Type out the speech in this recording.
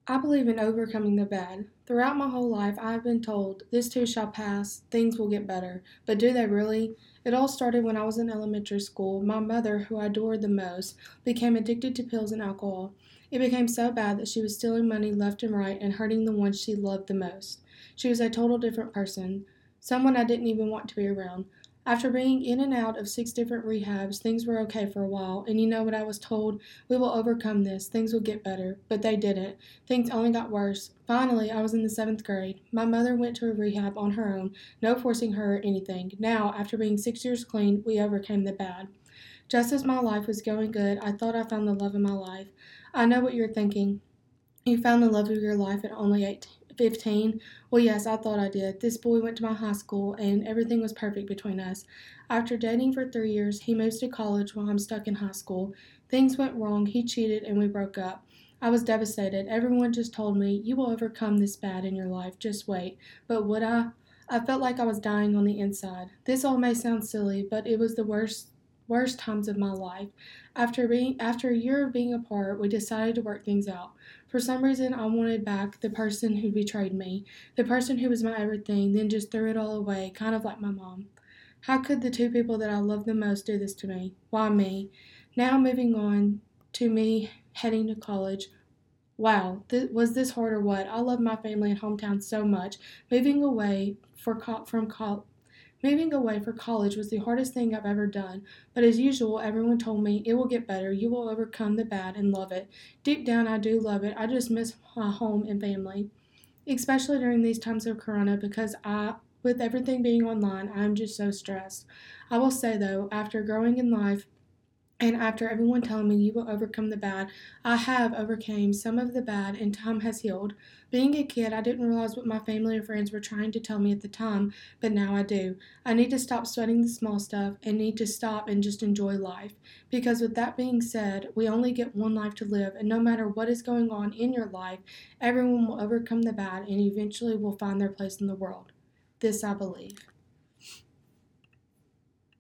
I believe in overcoming the bad. Throughout my whole life, I have been told, this too shall pass, things will get better. But do they really? It all started when I was in elementary school. My mother, who I adored the most, became addicted to pills and alcohol. It became so bad that she was stealing money left and right and hurting the ones she loved the most. She was a total different person, someone I didn't even want to be around. After being in and out of 6 different rehabs, things were okay for a while, and you know what I was told? We will overcome this, things will get better. But they didn't. Things only got worse. Finally, I was in the 7th grade. My mother went to a rehab on her own, no forcing her or anything. Now, after being 6 years clean, we overcame the bad. Just as my life was going good, I thought I found the love of my life. I know what you're thinking. You found the love of your life at only 18, 15? Well, yes, I thought I did. This boy went to my high school, and everything was perfect between us. After dating for 3 years, he moves to college while I'm stuck in high school. Things went wrong, he cheated, and we broke up. I was devastated. Everyone just told me, you will overcome this bad in your life, just wait. But would I? I felt like I was dying on the inside. This all may sound silly, but it was the worst times of my life. After a year of being apart, we decided to work things out. For some reason, I wanted back the person who betrayed me, the person who was my everything, then just threw it all away, kind of like my mom. How could the two people that I love the most do this to me? Why me? Now moving on to me heading to college. Wow, was this hard or what? I love my family and hometown so much. Moving away for co- from col- Moving away for college was the hardest thing I've ever done, but as usual, everyone told me it will get better, you will overcome the bad and love it. Deep down, I do love it. I just miss my home and family, especially during these times of Corona because with everything being online, I'm just so stressed. I will say though, after growing in life, and after everyone telling me you will overcome the bad, I have overcame some of the bad and time has healed. Being a kid, I didn't realize what my family or friends were trying to tell me at the time, but now I do. I need to stop sweating the small stuff and need to stop and just enjoy life. Because with that being said, we only get one life to live, and no matter what is going on in your life, everyone will overcome the bad and eventually will find their place in the world. This I believe.